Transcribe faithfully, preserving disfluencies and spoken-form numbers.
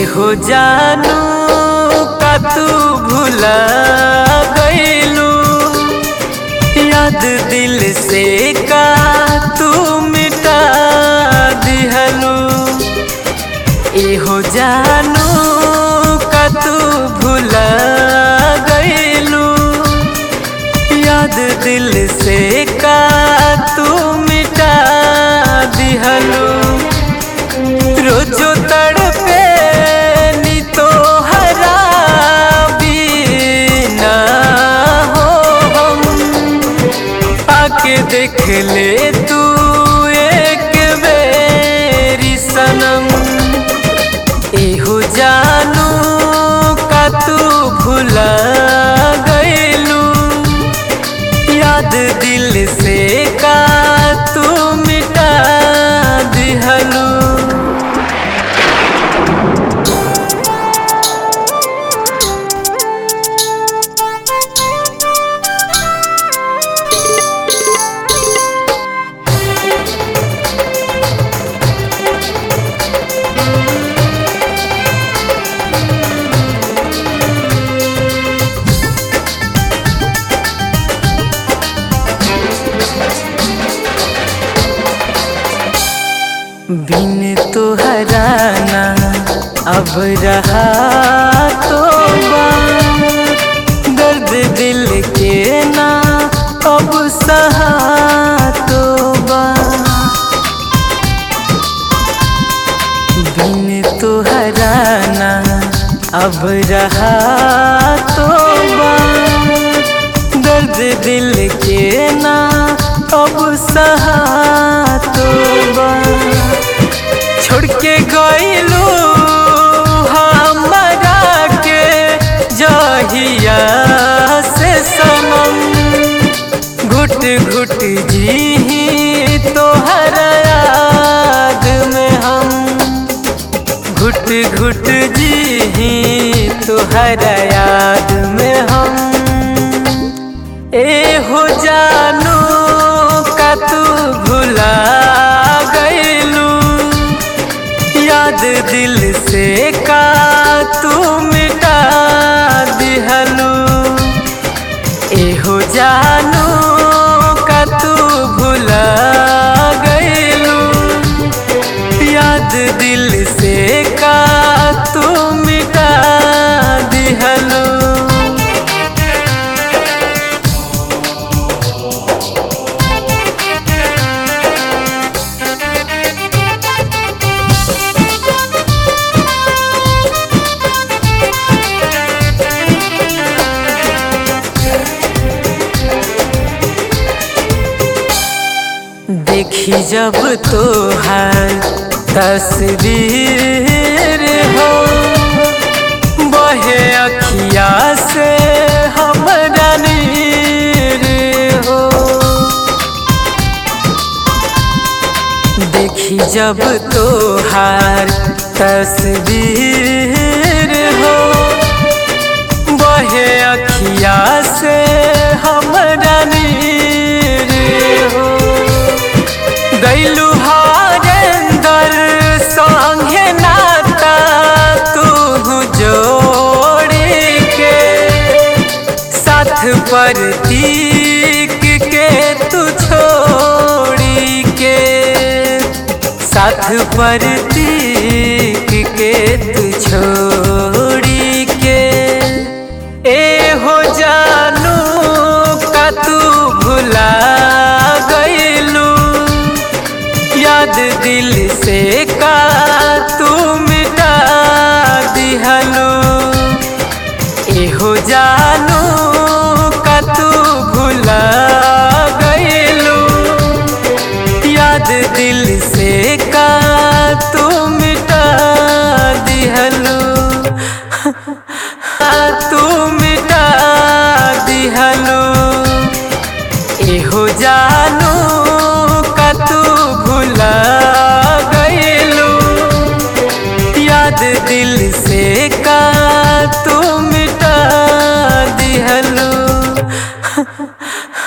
हो जानू का तू भुला गईलू, याद दिल से का तू मिटा दिहलू। ए हो जानू का तू भुला गईलू, याद दिल से का तू मिटा दिहलू। रोजो तड़पे नी तो हरा बीना हो हम, आके देख ले तू एक बेरी सनम। ए हो जानू का तू भुला गईलू, याद दिल से का तू मिटा दिहलू। बिन तुहरा ना अब रहा तो बा, दर्द दिल के ना अब सहा तो बा। बिन तुहरा ना अब रहा तो बा, दर्द दिल के ना अब सहा तो बा। छोड़ के गईलू हमरा के जहिया से सनम, घुट घुट जी तोहरा याद में हम, घुट घुट जी तोहरा याद में हम। ए हो जानू का तू भुला गईलू, याद दिल से का तू मिटा दिहलू। ए हो जानू का तू भुला गईलू, याद दिल से का तू मिटा दिहलू। देखी जब तोहार तस्वीर हो, बहे अखिया से हमरा नीर हो। देखी जब तोहार तस्वीर हो, बहे अखिया से हमरा नीर हो। गईलू हरेंदर संगे नाता तू जोड़ी के, साथ प्रतीक के तू छोड़ी के, साथ प्रतीक के तू छोड़ी के। ए हो जानू का तू भुला गईलू, याद दिल से का तू मिटा दिहलू। ए हो जानू का तू भुला गईलू, याद दिल से का तू मिटा दिहलू। तू मिटा दिहलू। ए हो जानू का तू भुला गईलू, याद दिल से का तू